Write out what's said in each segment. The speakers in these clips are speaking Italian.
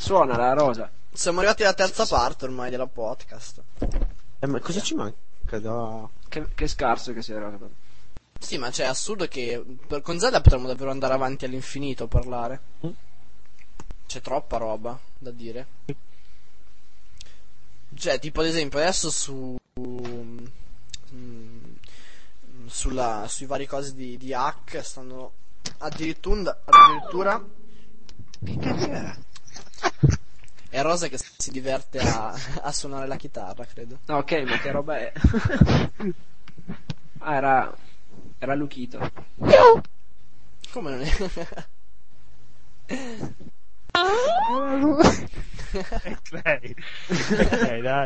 suona la rosa. Siamo arrivati alla terza parte ormai della podcast. Ma cosa ci manca da... Che scarso che sei arrivato. Sì, ma è assurdo che con Zelda potremmo davvero andare avanti all'infinito a parlare. C'è troppa roba da dire. Cioè, tipo ad esempio adesso sui vari cose di hack stanno addirittura Che cazzo era? è Rosa che si diverte a suonare la chitarra, credo. No, ok, ma che roba è? Ah, era Luchito. Come non è? Ok, dai.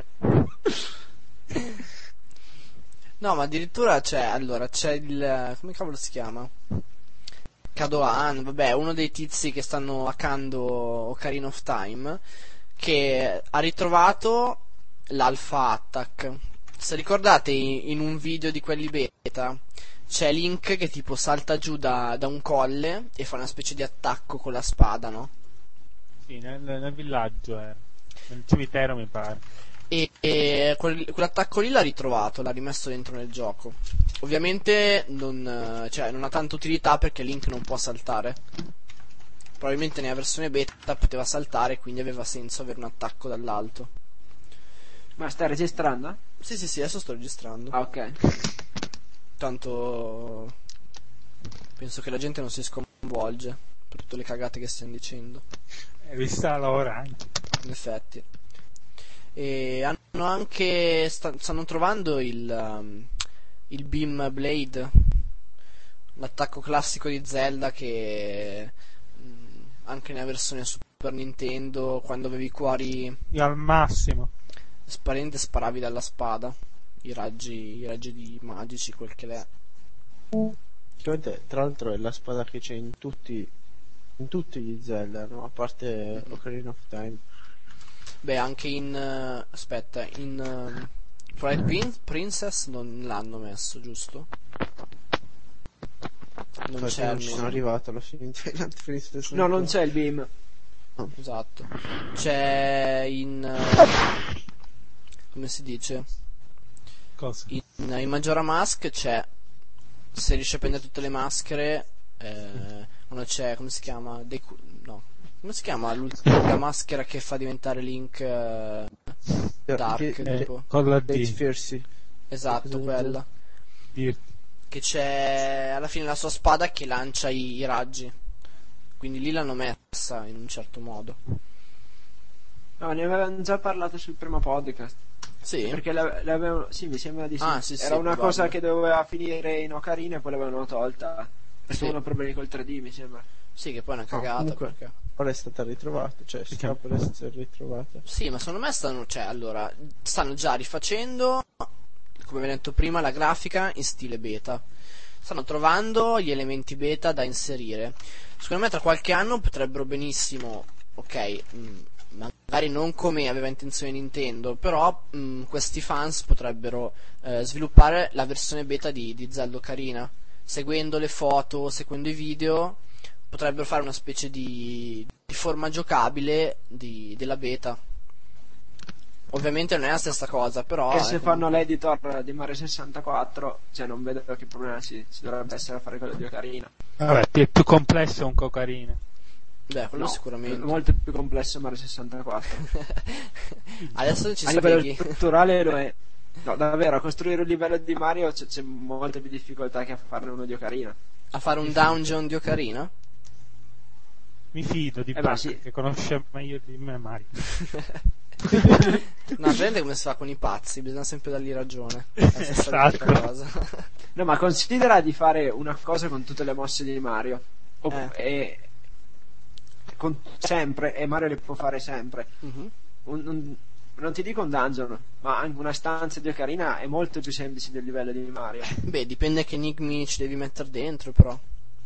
No, ma addirittura c'è il... come cavolo si chiama? Kadohan, vabbè, uno dei tizi che stanno hackando Ocarina of Time, che ha ritrovato l'Alpha Attack. Se ricordate in un video di quelli beta c'è Link che tipo salta giù da un colle e fa una specie di attacco con la spada, no? Sì, nel villaggio, nel cimitero mi pare. E quell'attacco lì l'ha ritrovato, l'ha rimesso dentro nel gioco. Ovviamente non ha tanta utilità perché Link non può saltare. Probabilmente nella versione beta poteva saltare, quindi aveva senso avere un attacco dall'alto. Ma stai registrando? Sì, adesso sto registrando. Ah, ok. Tanto penso che la gente non si sconvolge per tutte le cagate che stiamo dicendo. Vista l'ora anche. In effetti. E hanno anche stanno trovando il Beam Blade, l'attacco classico di Zelda che anche nella versione Super Nintendo, quando avevi i cuori Io al massimo sparavi dalla spada i raggi magici, quel che l'è. Tra l'altro è la spada che c'è in tutti gli Zelda, no? A parte Ocarina of Time. Beh, anche in Twilight Princess non l'hanno messo, giusto? Non c'è Non ci sono arrivato alla fine di Twilight Princess. No, non c'è il beam. Esatto. C'è in come si dice? cosa? In Majora Mask c'è, se riesci a prendere tutte le maschere, quando c'è, come si chiama? Come si chiama la maschera che fa diventare Link Dark? Tipo? Con la Date D. Fierce. Esatto, quella. Dirti. Che c'è alla fine la sua spada che lancia i raggi. Quindi lì l'hanno messa in un certo modo. No, ne avevamo già parlato sul primo podcast. Sì? Perché sì, mi sembra di sì. Ah, sì, Era una probabile. cosa che doveva finire in Ocarina e poi l'avevano tolta. Perché Sì. avevano problemi col 3D, mi sembra. Sì, che poi è una cagata. comunque. Perché... Ora è stata ritrovata, cioè sta per essere ritrovata. Sì, ma secondo me stanno già rifacendo, come vi ho detto prima, la grafica in stile beta. Stanno trovando gli elementi beta da inserire. Secondo me tra qualche anno potrebbero benissimo, ok, magari non come aveva intenzione Nintendo, però questi fans potrebbero sviluppare la versione beta di Zelda Ocarina. Seguendo le foto, seguendo i video, potrebbero fare una specie di forma giocabile della beta. Ovviamente non è la stessa cosa, però Che se fanno l'editor di Mario 64, cioè non vedo che problema ci dovrebbe essere a fare quello di Ocarina. Vabbè, è più complesso un Cocarina. Beh, quello No, sicuramente. è molto più complesso Mario 64. Adesso ci A livello spieghi. strutturale lo è. No, davvero, a costruire un livello di Mario c'è molta più difficoltà che a farne uno di Ocarina. A fare un dungeon di Ocarina? Mi fido di beh, Pac, sì. che conosce meglio di me Mario. No, prende come si fa con i pazzi, bisogna sempre dargli ragione. È la stessa Esatto. identica cosa. No, ma considera di fare una cosa con tutte le mosse di Mario. E sempre, e Mario le può fare sempre. Mhm. Non ti dico un dungeon, ma anche una stanza di Ocarina è molto più semplice del livello di Mario. Beh, dipende che enigmi ci devi mettere dentro, però.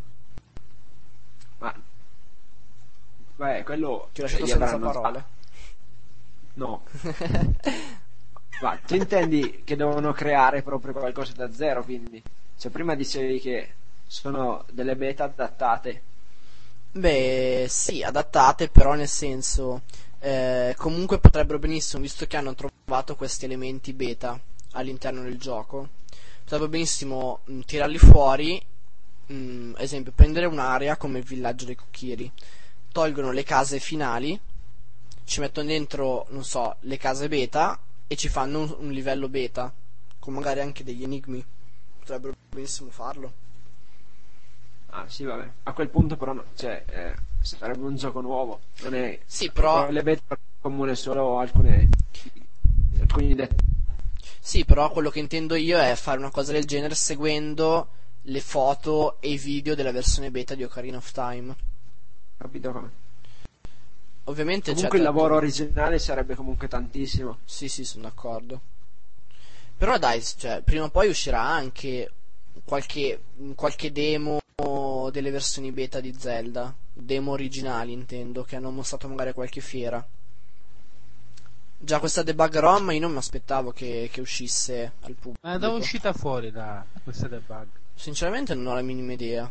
Ma beh, quello Ti ho lasciato gli senza avranno parole. già. No. Ma tu intendi che devono creare proprio qualcosa da zero, quindi? Cioè prima dicevi che sono delle beta adattate. Beh, sì, adattate, però nel senso comunque potrebbero benissimo, visto che hanno trovato questi elementi beta all'interno del gioco, potrebbero benissimo tirarli fuori. Esempio, prendere un'area come il villaggio dei cocchieri, tolgono le case finali, ci mettono dentro, non so, le case beta e ci fanno un livello beta con magari anche degli enigmi. Potrebbero benissimo farlo. Ah sì, vabbè, a quel punto però sarebbe un gioco nuovo, non è... Sì, però le beta comune solo alcuni dettagli. sì, però quello che intendo io è fare una cosa del genere seguendo le foto e i video della versione beta di Ocarina of Time. Capito come? Ovviamente Comunque il lavoro originale sarebbe comunque tantissimo. Sì, sono d'accordo. Però dai, cioè, prima o poi uscirà anche qualche demo delle versioni beta di Zelda, demo originali intendo, che hanno mostrato magari a qualche fiera. Già questa debug ROM io non mi aspettavo che uscisse al pubblico. Ma dove è uscita fuori questa debug? Sinceramente non ho la minima idea.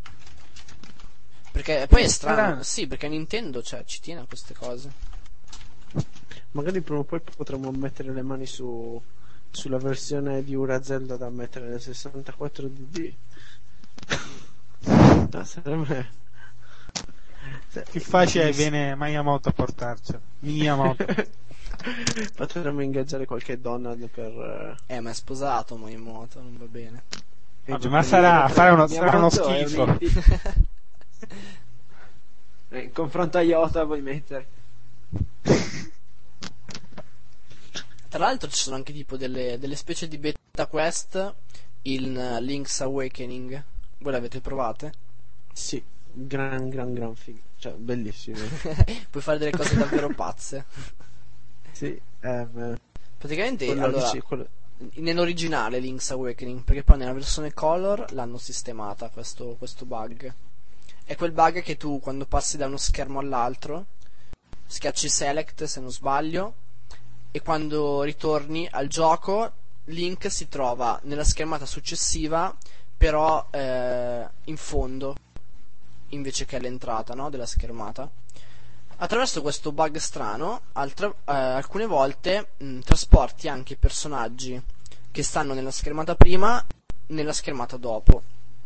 Perché poi è strano, sì, perché Nintendo ci tiene a queste cose. Magari prima o poi potremmo mettere le mani sulla versione di Ura Zelda da mettere nel 64 DD. Sarebbe... Più facile viene Miyamoto a portarcelo. Miyamoto. Potremmo ingaggiare qualche donna per... Ma è sposato Miyamoto, non va bene. Vabbè, ma sarà uno schifo. In confronto a Iota vuoi mettere? Tra l'altro ci sono anche tipo delle specie di beta quest in Link's Awakening. Voi l'avete provate? Sì, gran figo, cioè bellissimo. Puoi fare delle cose davvero pazze. Sì, praticamente allora nell'originale Link's Awakening, perché poi nella versione color l'hanno sistemata questo bug. È quel bug che tu quando passi da uno schermo all'altro schiacci select se non sbaglio, e quando ritorni al gioco Link si trova nella schermata successiva, però in fondo invece che all'entrata, no, della schermata. Attraverso questo bug strano alcune volte trasporti anche i personaggi che stanno nella schermata prima nella schermata dopo.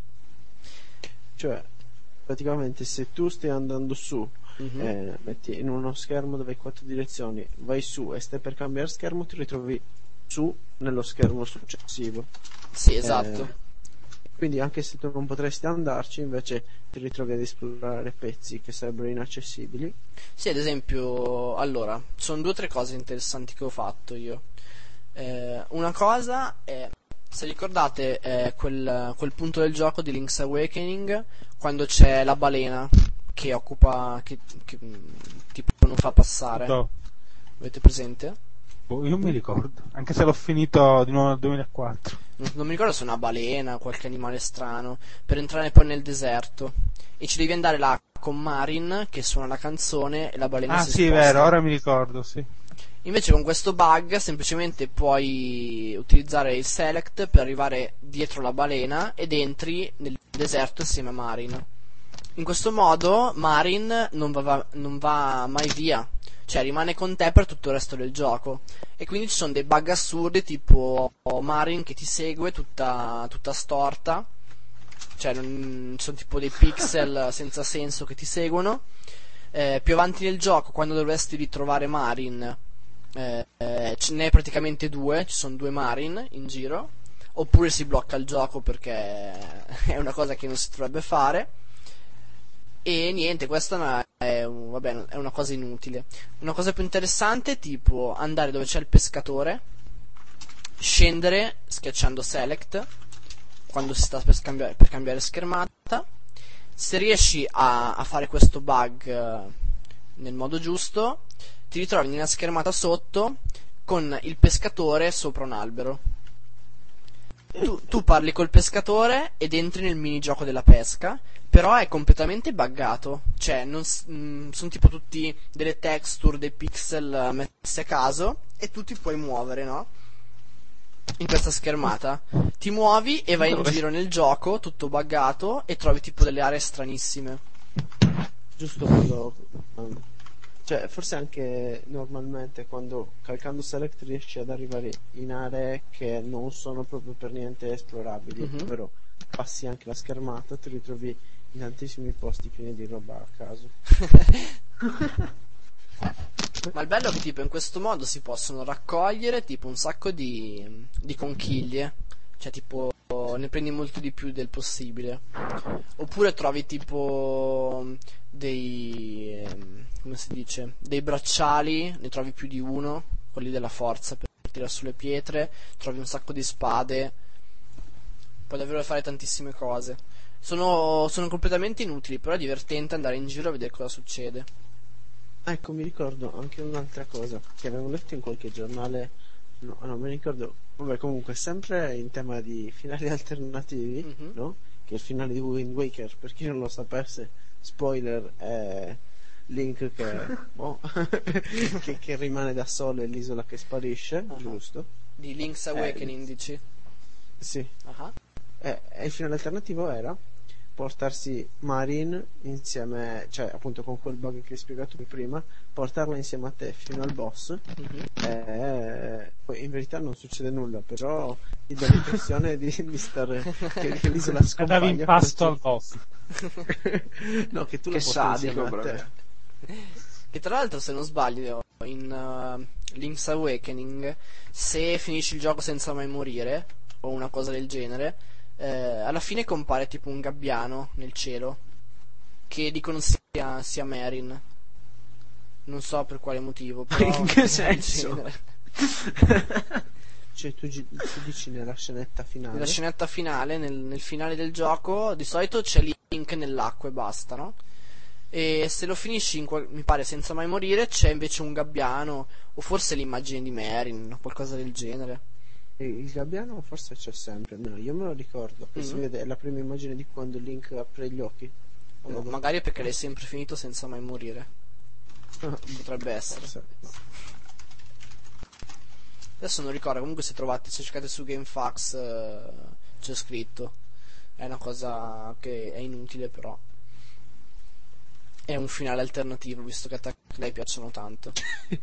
Cioè praticamente se tu stai andando su, metti in uno schermo dove hai 4 direzioni, vai su e stai per cambiare schermo, ti ritrovi su nello schermo successivo. Sì, esatto. Quindi anche se tu non potresti andarci, invece ti ritrovi ad esplorare pezzi che sarebbero inaccessibili. Sì, ad esempio, allora, sono 2 o 3 cose interessanti che ho fatto io. Una cosa è, se ricordate, quel punto del gioco di Link's Awakening, quando c'è la balena che occupa, che tipo non fa passare. No. Avete presente? Io mi ricordo, anche se l'ho finito di nuovo nel 2004. Non mi ricordo se è una balena, qualche animale strano, per entrare poi nel deserto. E ci devi andare là con Marin che suona la canzone e la balena si sì, sposta. vero, ora mi ricordo, sì. Invece con questo bug semplicemente puoi utilizzare il select per arrivare dietro la balena ed entri nel deserto insieme a Marin. In questo modo Marin non va mai via, cioè rimane con te per tutto il resto del gioco. E quindi ci sono dei bug assurdi tipo Marin che ti segue tutta storta, cioè sono tipo dei pixel senza senso che ti seguono. Più avanti nel gioco, quando dovresti ritrovare Marin, ce n'è praticamente 2, ci sono 2 Marin in giro, oppure si blocca il gioco perché è una cosa che non si dovrebbe fare. E niente, questa è una cosa inutile. Una cosa più interessante è tipo andare dove c'è il pescatore, scendere schiacciando select quando si sta per cambiare schermata. Se riesci a fare questo bug nel modo giusto, ti ritrovi nella schermata sotto con il pescatore sopra un albero. Tu parli col pescatore ed entri nel minigioco della pesca, però è completamente buggato, cioè sono tipo tutti delle texture, dei pixel messi a caso, e tu ti puoi muovere, no? In questa schermata ti muovi e vai in giro nel gioco tutto buggato e trovi tipo delle aree stranissime. Giusto quando Cioè, forse anche normalmente quando calcando select riesci ad arrivare in aree che non sono proprio per niente esplorabili, Mhm. però passi anche la schermata, ti ritrovi in tantissimi posti pieni di roba a caso. Ma il bello è che tipo in questo modo si possono raccogliere tipo un sacco di conchiglie, cioè tipo ne prendi molto di più del possibile. Oppure trovi tipo come si dice, dei bracciali, ne trovi più di uno, quelli della forza per tirare sulle pietre, trovi un sacco di spade, puoi davvero fare tantissime cose. Sono completamente inutili, però è divertente andare in giro a vedere cosa succede. Ecco, mi ricordo anche un'altra cosa che avevo letto in qualche giornale, no, non mi ricordo, vabbè, comunque sempre in tema di finali alternativi, Mhm. no? Che è il finale di Wind Waker, per chi non lo sapesse, spoiler, è Link che, boh, che rimane da solo e l'isola che sparisce, Ah. giusto? Di Link's Awakening, dici? Sì. Ah. E il finale alternativo era portarsi Marin insieme, cioè appunto con quel bug che hai spiegato prima, portarla insieme a te fino al boss. Mhm. E poi in verità non succede nulla, però ti dà l'impressione di stare che l'isola scompagna. Andavi in pasto al però boss. no, che tu Che la porti sadico, insieme a proprio. te. Che tra l'altro, se non sbaglio, in Link's Awakening, se finisci il gioco senza mai morire, o una cosa del genere, alla fine compare tipo un gabbiano nel cielo, che dicono sia Marin. Non so per quale motivo, però In che del senso? genere. Cioè tu dici nella scenetta finale. Nella scenetta finale, nel finale del gioco, di solito c'è Link nell'acqua e basta, no? E se lo finisci mi pare senza mai morire, c'è invece un gabbiano, o forse l'immagine di Marin, o qualcosa del genere. E il gabbiano forse c'è sempre, almeno io me lo ricordo, che si vede, è la prima immagine di quando Link apre gli occhi. No, magari è perché l'hai sempre finito senza mai morire. Potrebbe essere. Forse, no. Adesso non ricordo, comunque se cercate su GameFAQs c'è scritto. È una cosa che è inutile, però è un finale alternativo, visto che a te lei piacciono tanto.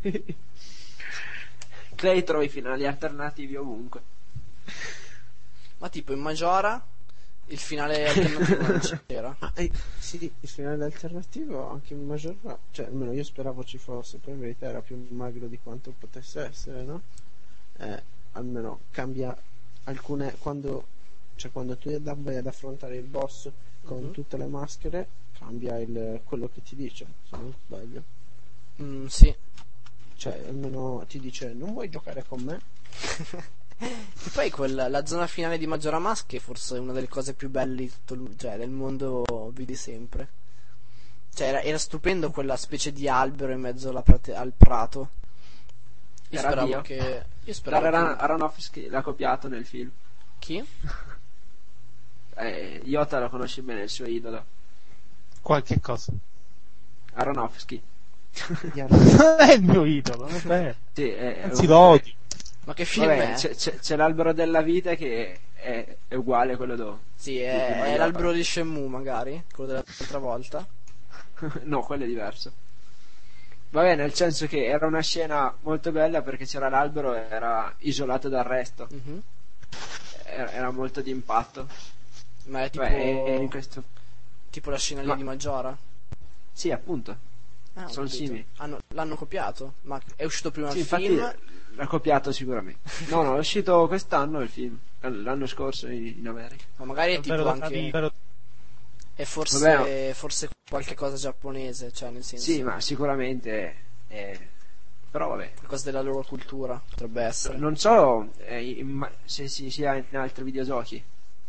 Clay trovi finali alternativi ovunque. Ma tipo in Majora il finale alternativo non c'era. Sì, il finale alternativo anche in Majora, cioè almeno io speravo ci fosse, poi in verità era più magro di quanto potesse essere, no? Almeno cambia alcune quando tu vai ad affrontare il boss con tutte le maschere, cambia quello che ti dice, se non sbaglio. Sì. Cioè almeno ti dice non vuoi giocare con me? E poi la zona finale di Majora Mask è forse una delle cose più belle di del mondo vidi sempre. Cioè era stupendo quella specie di albero in mezzo al prato. Io Era speravo Dio. che. Io speravo che. Aronofsky l'ha copiato nel film. Chi? Iota lo conosci bene, il suo idolo. Qualche cosa. Aronofsky. Non è il mio idolo, vabbè. Sì, Anzi lo odio. Ma che film Vabbè, è? c'è l'albero della vita che è uguale a quello Sì, di è Iota. l'albero di Shenmue, magari, quello dell'altra volta. No, quello è diverso. Vabbè, nel senso che era una scena molto bella perché c'era l'albero e era isolato dal resto. Mhm. Era molto d'impatto. Ma è tipo, In questo... tipo la scena lì Ma- di Majora. Sì, appunto. Ah, ho Sono capito. simili. L'hanno copiato? Ma è uscito prima Sì, il infatti film? l'ha copiato sicuramente. No, è uscito quest'anno il film. L'anno scorso in America. Ma magari è tipo Davvero anche. davvero- È forse, Vabbè. forse qualche cosa giapponese, cioè nel senso. Sì, ma sicuramente però vabbè. Qualcosa della loro cultura, potrebbe essere. Non so se si sia in altri videogiochi.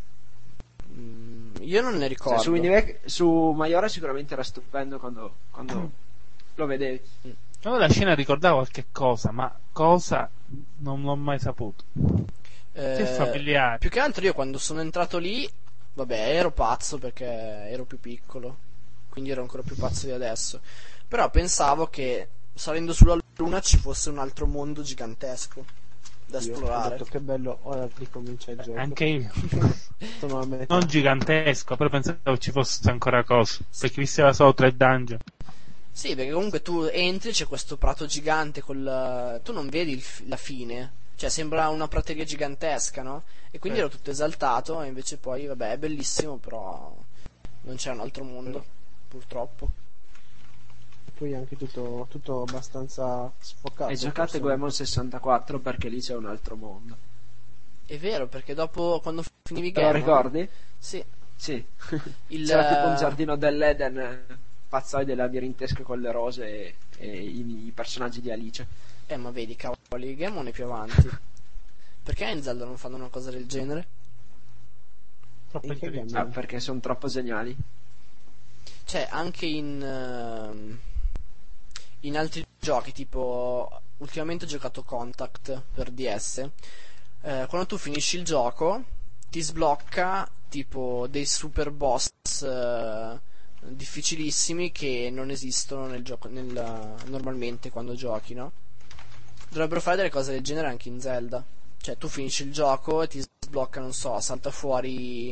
Io non ne ricordo. Cioè, su Majora sicuramente era stupendo quando lo vedevi. La scena ricordava qualche cosa, ma cosa non l'ho mai saputo. Che familiare. Più che altro io quando sono entrato lì, vabbè, ero pazzo perché ero più piccolo, quindi ero ancora più pazzo di adesso. Però pensavo che salendo sulla luna ci fosse un altro mondo gigantesco da Io ho esplorare. detto che bello, ora ricomincia il gioco. Anche io. Sono a metà. Non gigantesco, però pensavo ci fosse ancora cosa. Perché visteva solo 3 dungeon. Sì, perché comunque tu entri, c'è questo prato gigante tu non vedi la fine, cioè sembra una prateria gigantesca, no? E quindi ero tutto esaltato, e invece poi, vabbè, è bellissimo, però non c'è un altro mondo, purtroppo. E poi anche tutto abbastanza sfocato. E giocate Goemon 64 perché lì c'è un altro mondo. È vero, perché dopo, quando finivi Te lo ricordi? Sì. Sì. C'era tipo un giardino dell'Eden, pazzoide labirintesche con le rose e i personaggi di Alice. Ma vedi, cavoli, Goemon è più avanti. Perché in Zelda non fanno una cosa del genere? Troppo intelligente. Ah, perché sono troppo geniali. Cioè, anche in altri giochi, tipo ultimamente ho giocato Contact per DS. Quando tu finisci il gioco ti sblocca tipo dei super boss difficilissimi che non esistono nel gioco normalmente quando giochi, no? Dovrebbero fare delle cose del genere anche in Zelda. Cioè tu finisci il gioco e ti sblocca, non so, salta fuori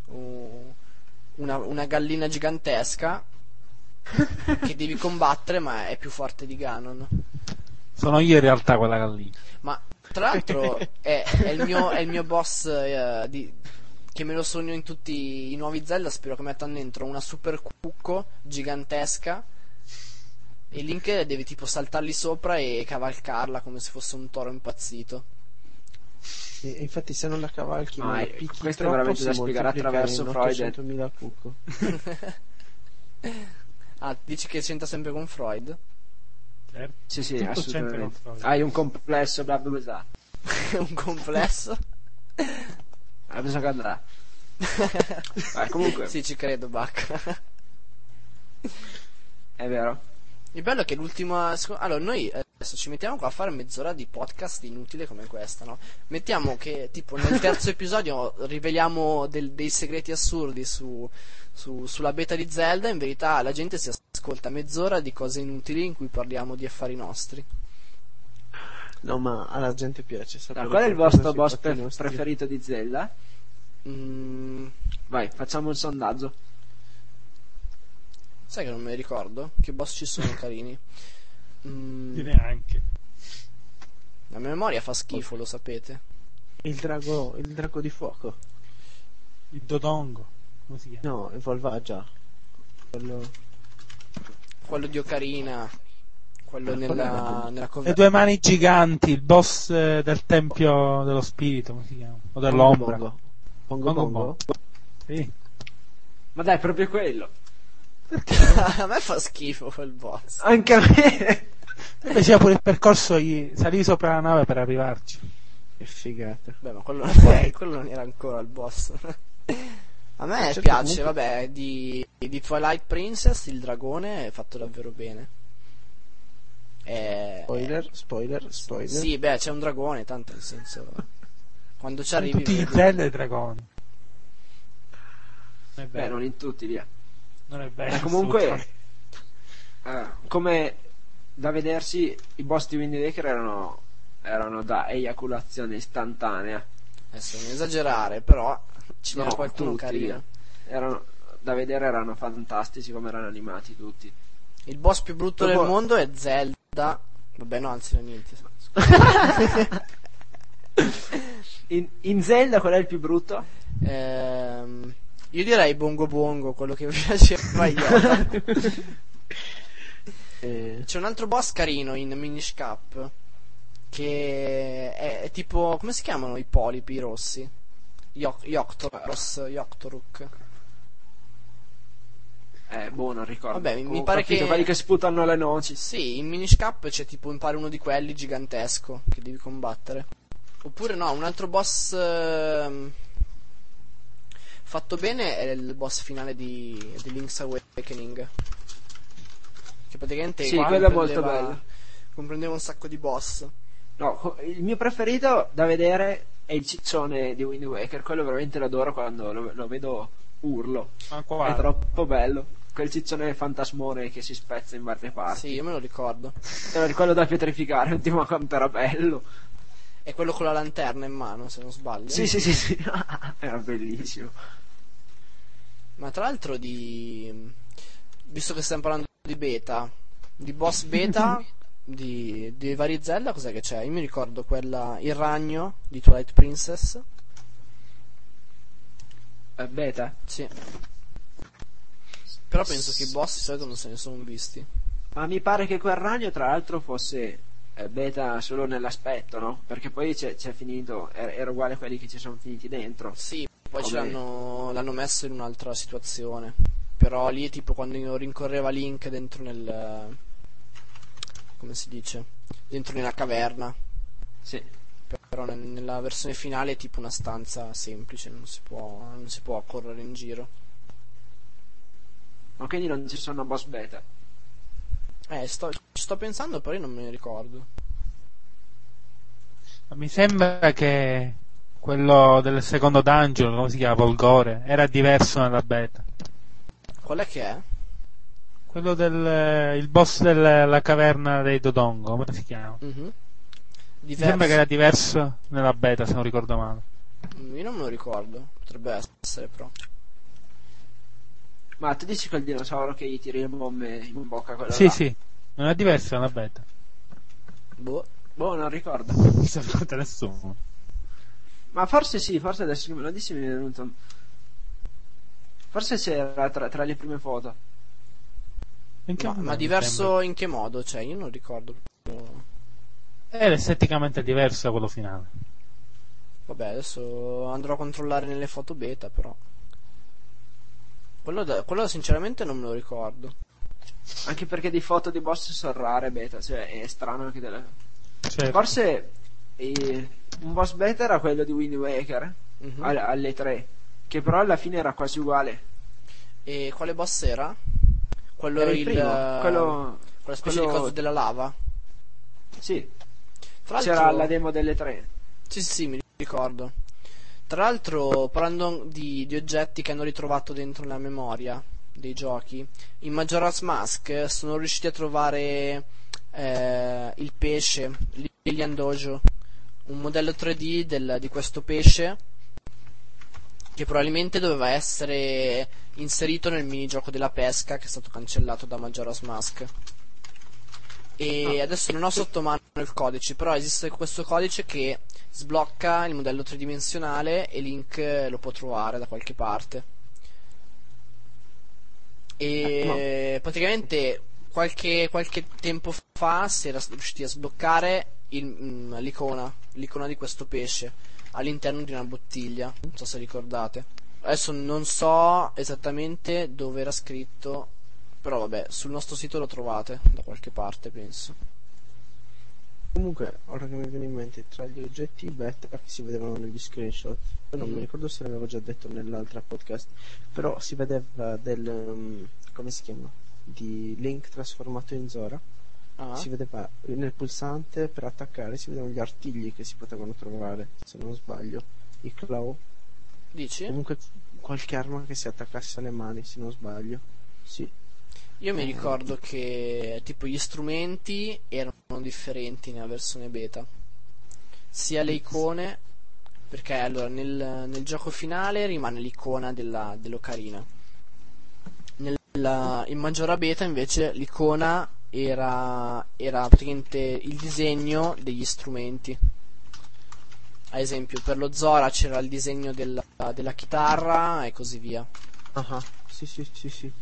una gallina gigantesca che devi combattere, ma è più forte di Ganon. Sono io in realtà quella gallina. Ma tra l'altro è il mio boss che me lo sogno in tutti i nuovi Zelda. Spero che mettano dentro una super cucco gigantesca e Link deve tipo saltarli sopra e cavalcarla come se fosse un toro impazzito. E infatti se non la cavalchi ma la picchi questo troppo, è veramente da si spiegare attraverso moltiplica in Freud. 800.000 cucco. Ah, dici che c'entra sempre con Freud? Certo. Sì, Tutto assolutamente. c'entra con Freud. Hai un complesso, bla bla bla. Un complesso? Bisogna che andrà. Comunque. Sì, ci credo, Bacca. È vero. Il bello è che allora noi adesso ci mettiamo qua a fare mezz'ora di podcast inutile come questa, no? Mettiamo che tipo nel terzo episodio riveliamo dei segreti assurdi sulla beta di Zelda. In verità la gente si ascolta mezz'ora di cose inutili in cui parliamo di affari nostri. No, ma alla gente piace sapere. Qual è il vostro boss preferito di Zelda? Vai, facciamo un sondaggio. Sai che non me ne ricordo? Che boss ci sono carini? Io neanche. La mia memoria fa schifo, lo sapete. Il drago di fuoco. Il Dodongo. Come si chiama? No, il Volvagia. Quello di Ocarina. Quello nella Le due mani giganti, il boss del tempio dello spirito, come si chiama? O dell'ombra. Bongo. Sì. Ma dai, proprio quello. A me fa schifo quel boss. Anche a me. Faceva pure il percorso, salì sopra la nave per arrivarci. Che figata. Beh, ma quello non era ancora il boss. A me certo, piace, comunque... vabbè, di Twilight Princess il dragone è fatto davvero bene. Spoiler. Sì, beh, c'è un dragone, tanto nel senso quando ci arrivi tutti i Zelda e i dragoni. Beh, non in tutti, via. Non è vero. Comunque come da vedersi i boss di Wind Waker erano da eiaculazione istantanea. Adesso non esagerare, però ce n'era qualcuno tutti, carino. Da vedere erano fantastici come erano animati tutti. Il boss più brutto del mondo è Zelda. Vabbè, no, anzi, non niente. in Zelda qual è il più brutto? Io direi Bongo Bongo, quello che mi piaceva Yoda. C'è un altro boss carino in Minish Cap che è tipo, come si chiamano i polipi rossi? Yoctoruk. Non ricordo. Vabbè, mi pare che quelli che sputano le noci. Sì, in Minish Cap c'è tipo, mi pare, uno di quelli gigantesco che devi combattere. Oppure no, un altro boss fatto bene è il boss finale di Link's Awakening, che praticamente quello è molto bello. Comprendeva un sacco di boss. No, il mio preferito da vedere è il ciccione di Wind Waker. Quello veramente lo adoro, quando lo vedo urlo. È troppo bello. Quel ciccione fantasmone che si spezza in varie parti. Sì, io me lo ricordo. Te lo ricordo da pietrificare, ultimo quanto era bello. È quello con la lanterna in mano, se non sbaglio. Sì. Era bellissimo. Ma tra l'altro visto che stiamo parlando di beta, Di boss beta di vari Zelda cos'è che c'è? Io mi ricordo il ragno di Twilight Princess. Beta? Sì. Però penso che i boss di solito non se ne sono visti. Ma mi pare che quel ragno tra l'altro fosse beta solo nell'aspetto, no? Perché poi c'è finito, era uguale a quelli che ci sono finiti dentro. Sì, poi l'hanno messo in un'altra situazione. Però lì tipo quando rincorreva Link dentro come si dice? Dentro nella caverna. Sì. Però nella versione finale è tipo una stanza semplice, non si può correre in giro. Ma quindi non ci sono boss beta? Sto pensando, però io non me ne ricordo. Mi sembra che quello del secondo dungeon, come si chiama, Volgore, era diverso nella beta. Qual è che è? Quello il boss della caverna dei Dodongo, come si chiama? Mm-hmm. Mi sembra che era diverso nella beta, se non ricordo male. Io non me lo ricordo, potrebbe essere però. Ma tu dici quel dinosauro che gli tiri le bombe in bocca? Sì, là? sì, non è diverso nella beta. Boh, non ricordo. Non si ricorda nessuno. Ma forse sì, forse adesso che me lo dici mi è venuto. Forse c'era tra le prime foto. Ma diverso in che modo? Cioè, io non ricordo. Era esteticamente diverso da quello finale. Vabbè, adesso andrò a controllare nelle foto beta, però. Quello sinceramente non me lo ricordo. Anche perché di foto di boss sono rare beta, cioè è strano anche Certo. Forse un boss beta era quello di Wind Waker alle 3, che però alla fine era quasi uguale. E quale boss era? Quello era il primo, quella specie di coso della lava? Sì. Tra l'altro... C'era la demo delle 3. Sì, mi ricordo. Tra l'altro, parlando di oggetti che hanno ritrovato dentro la memoria dei giochi, in Majora's Mask sono riusciti a trovare il pesce, Lilian Dojo, un modello 3D di questo pesce che probabilmente doveva essere inserito nel minigioco della pesca che è stato cancellato da Majora's Mask. E adesso non ho sotto mano il codice, però esiste questo codice che sblocca il modello tridimensionale e Link lo può trovare da qualche parte. E praticamente qualche tempo fa si era riusciti a sbloccare l'icona di questo pesce all'interno di una bottiglia, non so se ricordate. Adesso non so esattamente dove era scritto, però vabbè, sul nostro sito lo trovate da qualche parte, penso. Comunque, ora che mi viene in mente, tra gli oggetti beta che si vedevano negli screenshot, non mi ricordo se l'avevo già detto nell'altra podcast, però si vedeva come si chiama? Di Link trasformato in Zora. Si vedeva nel pulsante per attaccare, si vedevano gli artigli che si potevano trovare, se non sbaglio, i claw. Dici? Comunque qualche arma che si attaccasse alle mani, se non sbaglio. Sì. Io mi ricordo che tipo gli strumenti erano differenti nella versione beta, sia le icone, perché allora nel gioco finale rimane l'icona dell'ocarina, in Majora Beta invece l'icona era praticamente il disegno degli strumenti. Ad esempio per lo Zora c'era il disegno della chitarra e così via. Sì.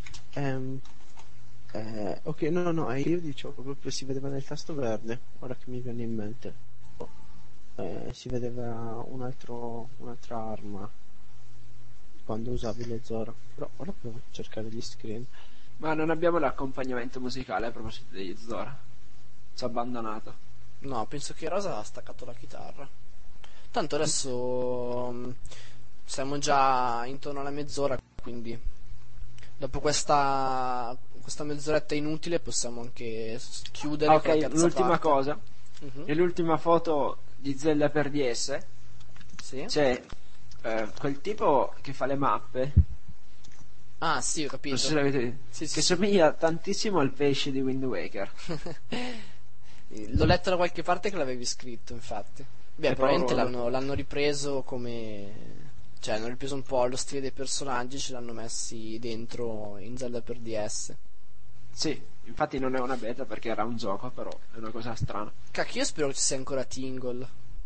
Ok, no, io dicevo proprio si vedeva nel tasto verde, ora che mi viene in mente. Si vedeva un'altra arma quando usavi lo Zora. Però ora provo a cercare gli screen. Ma non abbiamo l'accompagnamento musicale a proposito degli Zora. Ci ha abbandonato. No, penso che Rosa ha staccato la chitarra. Tanto adesso siamo già intorno alla mezz'ora, quindi dopo questa mezz'oretta inutile possiamo anche chiudere. Ok, con la terza l'ultima parte. cosa. E l'ultima foto di Zelda per DS. Sì. C'è quel tipo che fa le mappe. Ah, sì, ho capito. Non so se l'avete visto. Che somiglia tantissimo al pesce di Wind Waker. L'ho letto da qualche parte che l'avevi scritto, infatti. Beh, probabilmente l'hanno ripreso come... Cioè, hanno ripreso un po' lo stile dei personaggi, ce l'hanno messi dentro in Zelda per DS. Sì, Infatti non è una beta perché era un gioco, però è una cosa strana. Cacchio, io spero che ci sia ancora Tingle.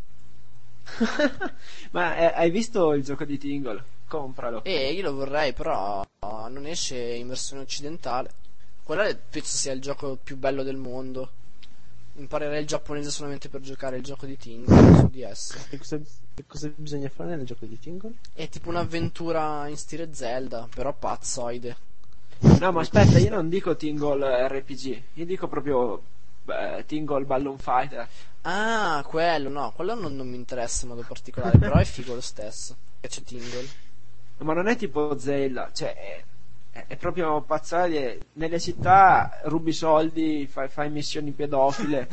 Ma hai visto il gioco di Tingle? Compralo. Io lo vorrei, però non esce in versione occidentale. Quello penso sia il gioco più bello del mondo. Imparerei il giapponese solamente per giocare il gioco di Tingle su DS. Che cosa bisogna fare nel gioco di Tingle? È tipo un'avventura in stile Zelda, però pazzoide. No, ma aspetta, io non dico Tingle RPG, io dico proprio Tingle Balloon Fighter. Ah, quello non mi interessa in modo particolare, però è figo lo stesso. Che c'è Tingle. Ma non è tipo Zelda, cioè è proprio pazzoide. Nelle città rubi soldi, fai missioni pedofile.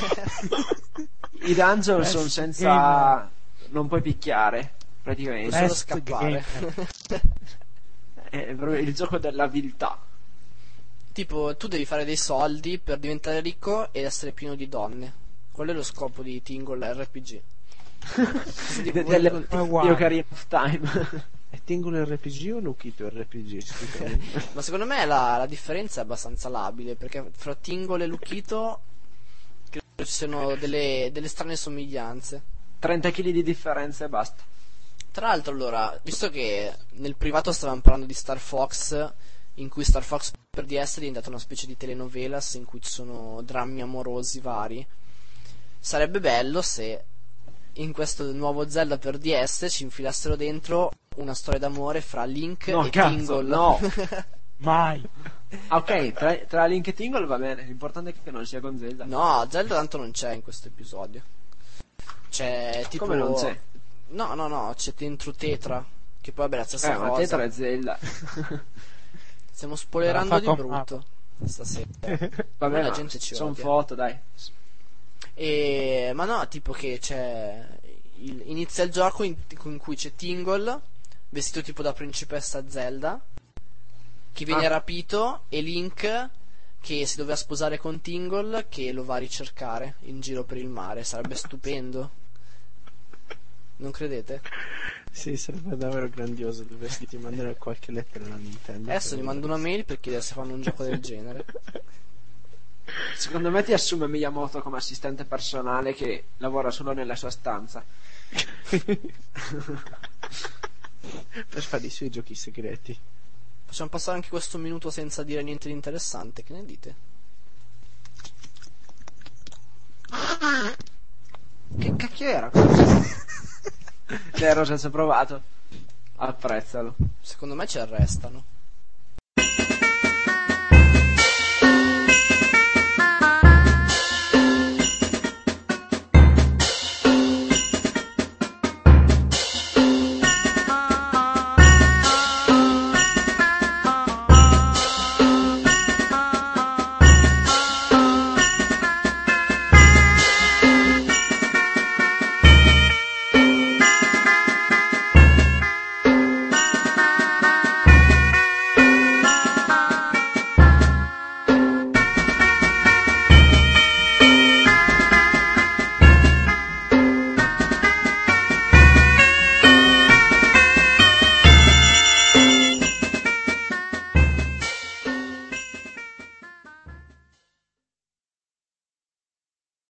I dungeon sono senza... non puoi picchiare, praticamente. Puoi solo scappare. È proprio il gioco della viltà. Tipo, tu devi fare dei soldi per diventare ricco ed essere pieno di donne. Quello è lo scopo di Tingle RPG. Ocarina of Time. È Tingle RPG o Lukito RPG? Ma secondo me la differenza è abbastanza labile, perché fra Tingle e Lukito credo ci siano delle strane somiglianze. 30 kg di differenza e basta. Tra l'altro, allora, visto che nel privato stavamo parlando di Star Fox, in cui Star Fox per DS è diventata una specie di telenovelas in cui ci sono drammi amorosi vari, sarebbe bello se in questo nuovo Zelda per DS ci infilassero dentro una storia d'amore fra Link e Tingle. No, mai. Ok, tra Link e Tingle va bene, l'importante è che non sia con Zelda. No, Zelda tanto non c'è in questo episodio. C'è tipo... Come non c'è? No, c'è dentro Tetra, che poi vabbè è la stessa cosa. Ma Tetra è Zelda. Stiamo spoilerando di brutto stasera. Vabbè, la gente ci sono odia. foto, dai. Ma no, tipo che c'è inizia il gioco in cui c'è Tingle vestito tipo da principessa Zelda che viene rapito, e Link che si doveva sposare con Tingle che lo va a ricercare in giro per il mare. Sarebbe stupendo, non credete? Sì, sarebbe davvero grandioso. Dovresti mandare qualche lettera alla Nintendo. Adesso gli mando una mail per chiedere se fanno un gioco del genere. Secondo me ti assume Miyamoto come assistente personale che lavora solo nella sua stanza per fare i suoi giochi segreti. Possiamo passare anche questo minuto senza dire niente di interessante, che ne dite? Che cacchio era? L'ero senza provato. Apprezzalo. Secondo me ci arrestano.